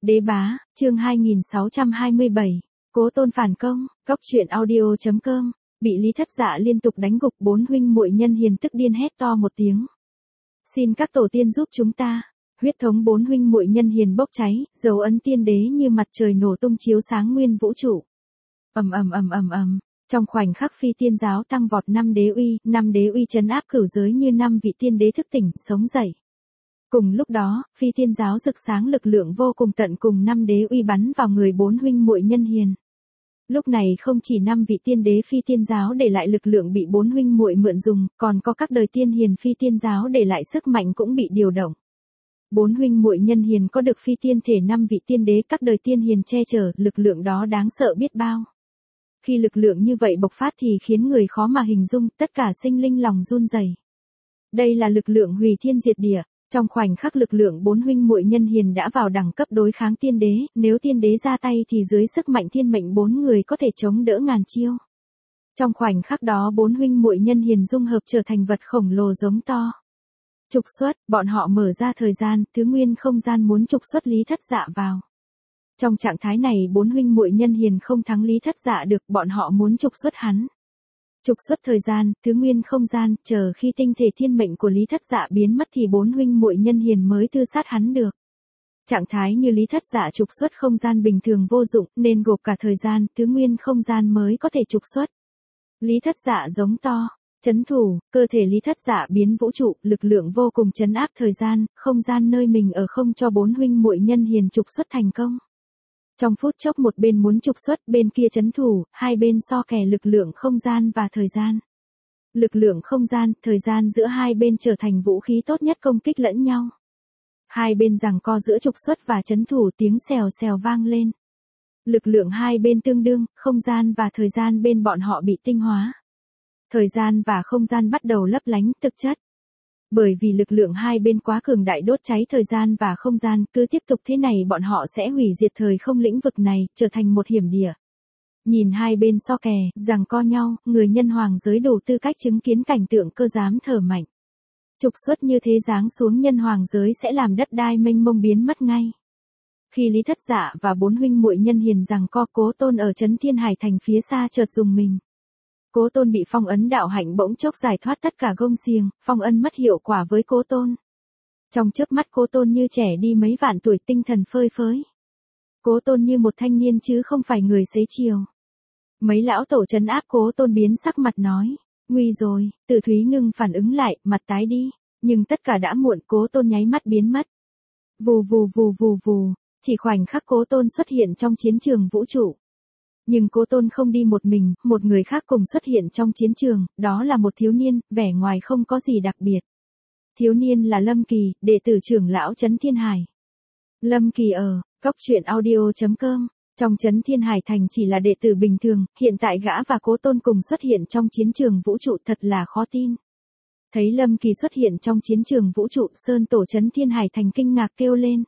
Đế bá, chương 2627, Cố Tôn phản công, Cóc truyện audio.com, bị Lý Thất Dạ liên tục đánh gục, bốn huynh muội Nhân Hiền tức điên hét to một tiếng. Xin các tổ tiên giúp chúng ta. Huyết thống bốn huynh muội Nhân Hiền bốc cháy, dấu ấn tiên đế như mặt trời nổ tung chiếu sáng nguyên vũ trụ. Ầm ầm ầm ầm ầm. Trong khoảnh khắc phi tiên giáo tăng vọt năm đế uy trấn áp cửu giới như năm vị tiên đế thức tỉnh, sống dậy. Cùng lúc đó, phi tiên giáo rực sáng lực lượng vô cùng tận cùng năm đế uy bắn vào người bốn huynh muội Nhân Hiền. Lúc này không chỉ năm vị tiên đế phi tiên giáo để lại lực lượng bị bốn huynh muội mượn dùng, còn có các đời tiên hiền phi tiên giáo để lại sức mạnh cũng bị điều động. Bốn huynh muội Nhân Hiền có được phi tiên thể năm vị tiên đế các đời tiên hiền che chở, lực lượng đó đáng sợ biết bao. Khi lực lượng như vậy bộc phát thì khiến người khó mà hình dung, tất cả sinh linh lòng run rẩy. Đây là lực lượng hủy thiên diệt địa. Trong khoảnh khắc lực lượng bốn huynh muội Nhân Hiền đã vào đẳng cấp đối kháng tiên đế, nếu tiên đế ra tay thì dưới sức mạnh thiên mệnh bốn người có thể chống đỡ ngàn chiêu. Trong khoảnh khắc đó bốn huynh muội Nhân Hiền dung hợp trở thành vật khổng lồ giống to. Trục xuất, bọn họ mở ra thời gian, thứ nguyên không gian muốn trục xuất Lý Thất Dạ vào. Trong trạng thái này bốn huynh muội Nhân Hiền không thắng Lý Thất Dạ được, bọn họ muốn trục xuất hắn. Trục xuất thời gian, thứ nguyên không gian, chờ khi tinh thể thiên mệnh của Lý Thất Dạ biến mất thì bốn huynh muội Nhân Hiền mới tư sát hắn được. Trạng thái như Lý Thất Dạ trục xuất không gian bình thường vô dụng, nên gộp cả thời gian, thứ nguyên không gian mới có thể trục xuất. Lý Thất Dạ giống to, trấn thủ, cơ thể Lý Thất Dạ biến vũ trụ, lực lượng vô cùng trấn áp thời gian, không gian nơi mình ở không cho bốn huynh muội Nhân Hiền trục xuất thành công. Trong phút chốc một bên muốn trục xuất, bên kia trấn thủ, hai bên so kè lực lượng không gian và thời gian. Lực lượng không gian, thời gian giữa hai bên trở thành vũ khí tốt nhất công kích lẫn nhau. Hai bên giằng co giữa trục xuất và trấn thủ, tiếng xèo xèo vang lên. Lực lượng hai bên tương đương, không gian và thời gian bên bọn họ bị tinh hóa. Thời gian và không gian bắt đầu lấp lánh thực chất. Bởi vì lực lượng hai bên quá cường đại đốt cháy thời gian và không gian, cứ tiếp tục thế này bọn họ sẽ hủy diệt thời không lĩnh vực này, trở thành một hiểm địa. Nhìn hai bên so kè, giằng co nhau, người nhân hoàng giới đủ tư cách chứng kiến cảnh tượng cơ dám thở mạnh. Trục xuất như thế giáng xuống nhân hoàng giới sẽ làm đất đai mênh mông biến mất ngay. Khi Lý Thất Dạ và bốn huynh muội Nhân Hiền giằng co, Cố Tôn ở trấn Thiên Hải Thành phía xa chợt dùng mình. Cố Tôn bị phong ấn đạo hạnh bỗng chốc giải thoát tất cả gông xiềng, phong ấn mất hiệu quả với Cố Tôn. Trong chớp mắt Cố Tôn như trẻ đi mấy vạn tuổi, tinh thần phơi phới. Cố Tôn như một thanh niên chứ không phải người xế chiều. Mấy lão tổ trấn áp Cố Tôn biến sắc mặt nói, nguy rồi, Từ Thúy Ngưng phản ứng lại, mặt tái đi, nhưng tất cả đã muộn, Cố Tôn nháy mắt biến mất. Vù vù vù vù vù, chỉ khoảnh khắc Cố Tôn xuất hiện trong chiến trường vũ trụ. Nhưng Cố Tôn không đi một mình, một người khác cùng xuất hiện trong chiến trường, đó là một thiếu niên, vẻ ngoài không có gì đặc biệt. Thiếu niên là Lâm Kỳ, đệ tử trưởng lão trấn Thiên Hải. Lâm Kỳ ở Cóc truyện audio.com, trong trấn Thiên Hải Thành chỉ là đệ tử bình thường, hiện tại gã và Cố Tôn cùng xuất hiện trong chiến trường vũ trụ, thật là khó tin. Thấy Lâm Kỳ xuất hiện trong chiến trường vũ trụ, Sơn tổ trấn Thiên Hải Thành kinh ngạc kêu lên.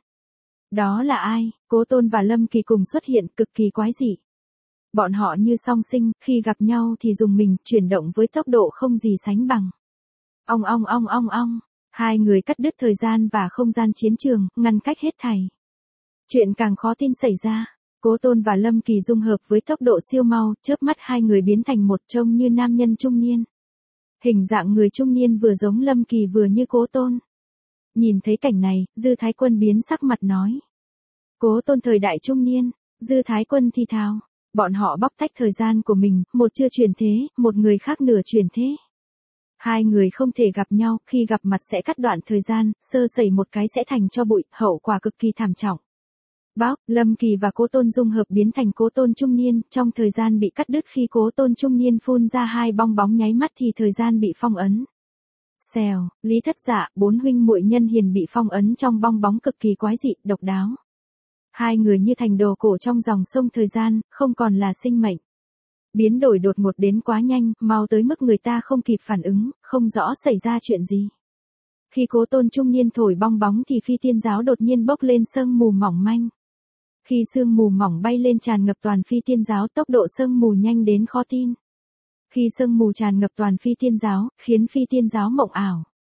Đó là ai? Cố Tôn và Lâm Kỳ cùng xuất hiện, cực kỳ quái dị. Bọn họ như song sinh, khi gặp nhau thì dùng mình, chuyển động với tốc độ không gì sánh bằng. Ong ong ong ong ong, hai người cắt đứt thời gian và không gian chiến trường, ngăn cách hết thảy. Chuyện càng khó tin xảy ra, Cố Tôn và Lâm Kỳ dung hợp với tốc độ siêu mau, chớp mắt hai người biến thành một, trông như nam nhân trung niên. Hình dạng người trung niên vừa giống Lâm Kỳ vừa như Cố Tôn. Nhìn thấy cảnh này, Dư Thái Quân biến sắc mặt nói. Cố Tôn thời đại trung niên, Dư Thái Quân thì thào. Bọn họ bóc tách thời gian của mình, một chưa chuyển thế, một người khác nửa chuyển thế. Hai người không thể gặp nhau, khi gặp mặt sẽ cắt đoạn thời gian, sơ sẩy một cái sẽ thành tro bụi, hậu quả cực kỳ thảm trọng. Bác, Lâm Kỳ và Cố Tôn dung hợp biến thành Cố Tôn trung niên, trong thời gian bị cắt đứt khi Cố Tôn trung niên phun ra hai bong bóng nháy mắt thì thời gian bị phong ấn. Xèo, Lý Thất Dạ, bốn huynh muội Nhân Hiền bị phong ấn trong bong bóng cực kỳ quái dị, độc đáo. Hai người như thành đồ cổ trong dòng sông thời gian, không còn là sinh mệnh. Biến đổi đột ngột đến quá nhanh, mau tới mức người ta không kịp phản ứng, không rõ xảy ra chuyện gì. Khi Cố Tôn trung niên thổi bong bóng thì phi tiên giáo đột nhiên bốc lên sương mù mỏng manh. Khi sương mù mỏng bay lên tràn ngập toàn phi tiên giáo, tốc độ sương mù nhanh đến khó tin. Khi sương mù tràn ngập toàn phi tiên giáo, khiến phi tiên giáo mộng ảo.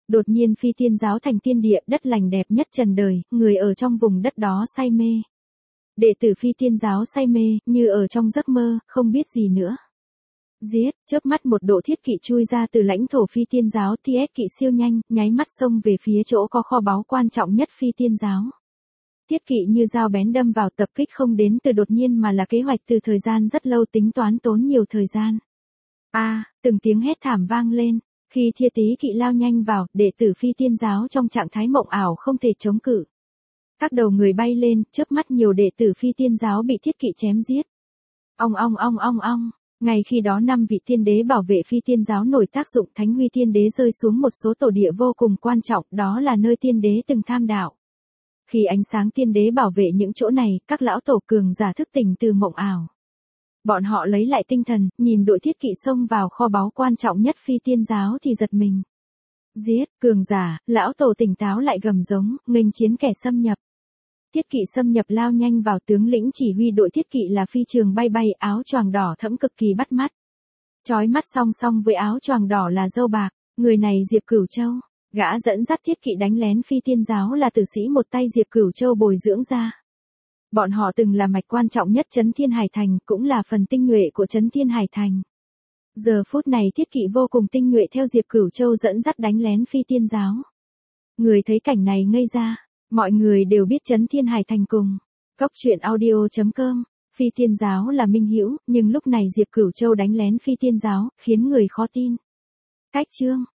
Đột nhiên phi tiên giáo thành tiên địa, đất lành đẹp nhất trần đời, người ở trong vùng đất đó say mê. Đệ tử phi tiên giáo say mê, như ở trong giấc mơ, không biết gì nữa. Giết, chớp mắt một độ thiết kỵ chui ra từ lãnh thổ phi tiên giáo, TS kỵ siêu nhanh, nháy mắt xông về phía chỗ có kho báu quan trọng nhất phi tiên giáo. Thiết kỵ như dao bén đâm vào, tập kích không đến từ đột nhiên mà là kế hoạch từ thời gian rất lâu, tính toán tốn nhiều thời gian. Từng tiếng hét thảm vang lên, khi Thia Tý kỵ lao nhanh vào, đệ tử phi tiên giáo trong trạng thái mộng ảo không thể chống cự. Các đầu người bay lên, chớp mắt nhiều đệ tử phi tiên giáo bị thiết kỵ chém giết. Ong ong ong ong ong. Ngay khi đó 5 vị tiên đế bảo vệ phi tiên giáo nổi tác dụng, Thánh Huy tiên đế rơi xuống một số tổ địa vô cùng quan trọng, đó là nơi tiên đế từng tham đạo. Khi ánh sáng tiên đế bảo vệ những chỗ này, các lão tổ cường giả thức tỉnh từ mộng ảo. Bọn họ lấy lại tinh thần, nhìn đội thiết kỵ xông vào kho báu quan trọng nhất phi tiên giáo thì giật mình. Giết, cường giả, lão tổ tỉnh táo lại gầm giống, nghênh chiến kẻ xâm nhập. Thiết kỵ xâm nhập lao nhanh vào, tướng lĩnh chỉ huy đội thiết kỵ là phi trường bay bay, áo choàng đỏ thẫm cực kỳ bắt mắt. Chói mắt song song với áo choàng đỏ là dâu bạc, người này Diệp Cửu Châu. Gã dẫn dắt thiết kỵ đánh lén phi tiên giáo là tử sĩ một tay Diệp Cửu Châu bồi dưỡng ra. Bọn họ từng là mạch quan trọng nhất Trấn Thiên Hải Thành, cũng là phần tinh nhuệ của Trấn Thiên Hải Thành. Giờ phút này thiết kỵ vô cùng tinh nhuệ theo Diệp Cửu Châu dẫn dắt đánh lén phi tiên giáo. Người thấy cảnh này ngây ra, mọi người đều biết Trấn Thiên Hải Thành cùng Cốc Truyện Audio.com, phi tiên giáo là minh hữu, nhưng lúc này Diệp Cửu Châu đánh lén phi tiên giáo, khiến người khó tin. Cách chương